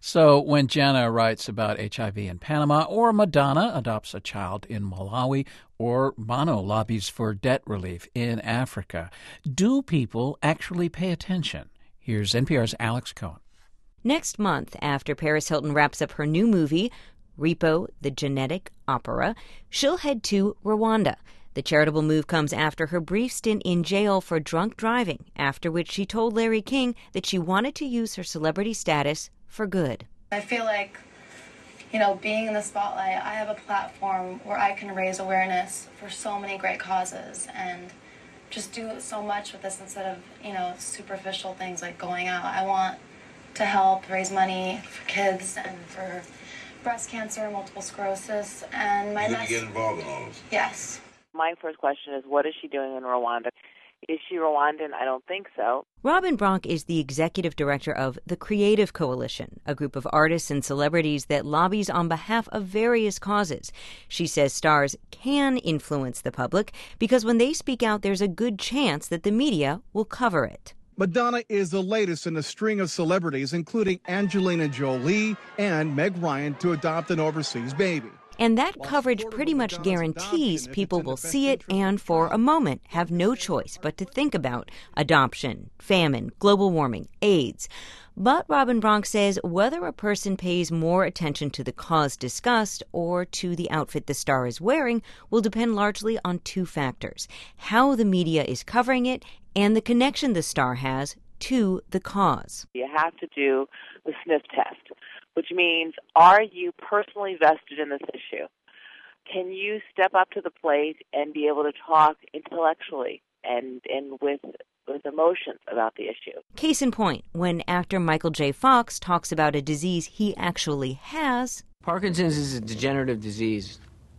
So when Jenna writes about HIV in Panama, or Madonna adopts a child in Malawi, or Bono lobbies for debt relief in Africa, do people actually pay attention? Here's NPR's Alex Cohen. Next month, after Paris Hilton wraps up her new movie, Repo, the Genetic Opera, she'll head to Rwanda. The charitable move comes after her brief stint in jail for drunk driving, after which she told Larry King that she wanted to use her celebrity status for good. I feel like, being in the spotlight, I have a platform where I can raise awareness for so many great causes and just do so much with this instead of, superficial things like going out. I want to help raise money for kids and for breast cancer, multiple sclerosis, and my message. You get involved in all this? Yes. My first question is, what is she doing in Rwanda? Is she Rwandan? I don't think so. Robin Bronk is the executive director of the Creative Coalition, a group of artists and celebrities that lobbies on behalf of various causes. She says stars can influence the public because when they speak out, there's a good chance that the media will cover it. Madonna is the latest in a string of celebrities, including Angelina Jolie and Meg Ryan, to adopt an overseas baby. And that coverage pretty much guarantees people will see it and, for a moment, have no choice but to think about adoption, famine, global warming, AIDS. But Robin Bronk says whether a person pays more attention to the cause discussed or to the outfit the star is wearing will depend largely on two factors: how the media is covering it and the connection the star has to the cause. You have to do the sniff test, which means, are you personally vested in this issue? Can you step up to the plate and be able to talk intellectually and with emotions about the issue? Case in point, when actor Michael J. Fox talks about a disease he actually has. Parkinson's is a degenerative disease.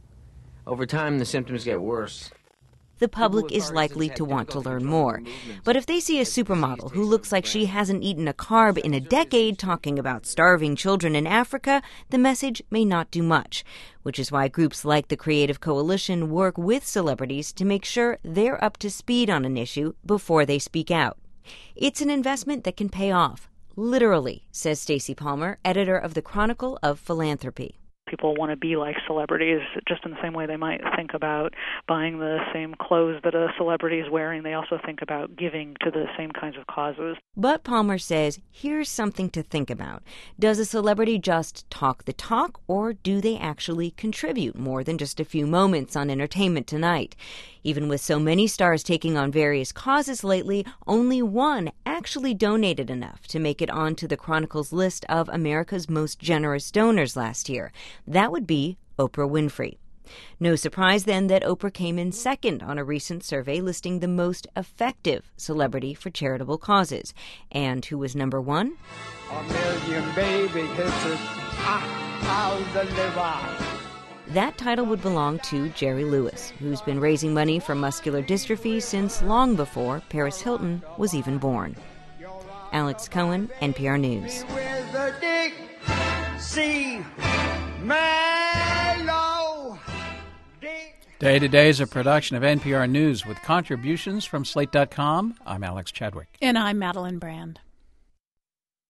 Over time, the symptoms get worse. The public is likely to want to learn more. But if they see a supermodel who looks like she hasn't eaten a carb in a decade talking about starving children in Africa, the message may not do much, which is why groups like the Creative Coalition work with celebrities to make sure they're up to speed on an issue before they speak out. It's an investment that can pay off, literally, says Stacey Palmer, editor of the Chronicle of Philanthropy. People want to be like celebrities just in the same way they might think about buying the same clothes that a celebrity is wearing. They also think about giving to the same kinds of causes. But Palmer says, here's something to think about. Does a celebrity just talk the talk, or do they actually contribute more than just a few moments on Entertainment Tonight? Even with so many stars taking on various causes lately, only one actually donated enough to make it onto the Chronicle's list of America's most generous donors last year. That would be Oprah Winfrey. No surprise, then, that Oprah came in second on a recent survey listing the most effective celebrity for charitable causes. And who was number one? A million baby kisses, 1,000 liver. That title would belong to Jerry Lewis, who's been raising money for muscular dystrophy since long before Paris Hilton was even born. Alex Cohen, NPR News. Day to Day is a production of NPR News with contributions from Slate.com. I'm Alex Chadwick. And I'm Madeline Brand.